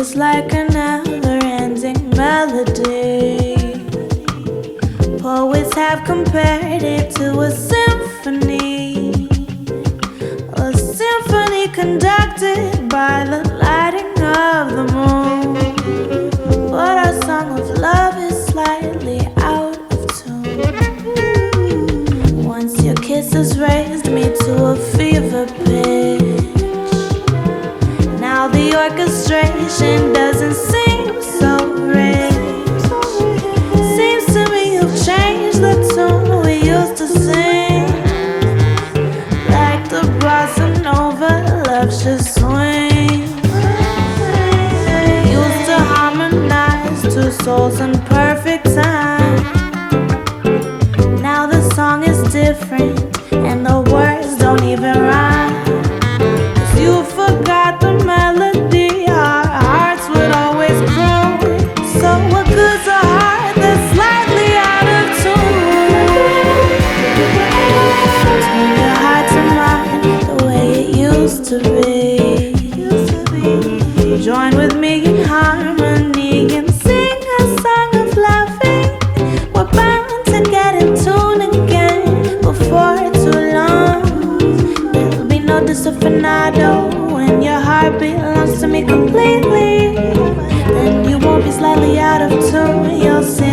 is like a never-ending melody. Poets have compared it to a symphony, a symphony conducted by the lighting of the moon. But our song of love is slightly out of tune. Once your kisses raised me to a fever pitch. Now the orchestration doesn't seem so rich. Seems to me you've changed the tune we used to sing. Like the bossa nova, love's just swing. Used to harmonize two souls in perfect time. Now the song is different and the words don't even rhyme. 'Cause you forgot the melody our hearts would always croon. So what good's a heart that's slightly out of tune? Turn your heart to mine the way it used to be. Join with me in harmony and sing a song of loving. We're bound to get in tune again before too long. There'll be no disafinado when your heart belongs to me completely. Then you won't be slightly out of tune, you'll sing.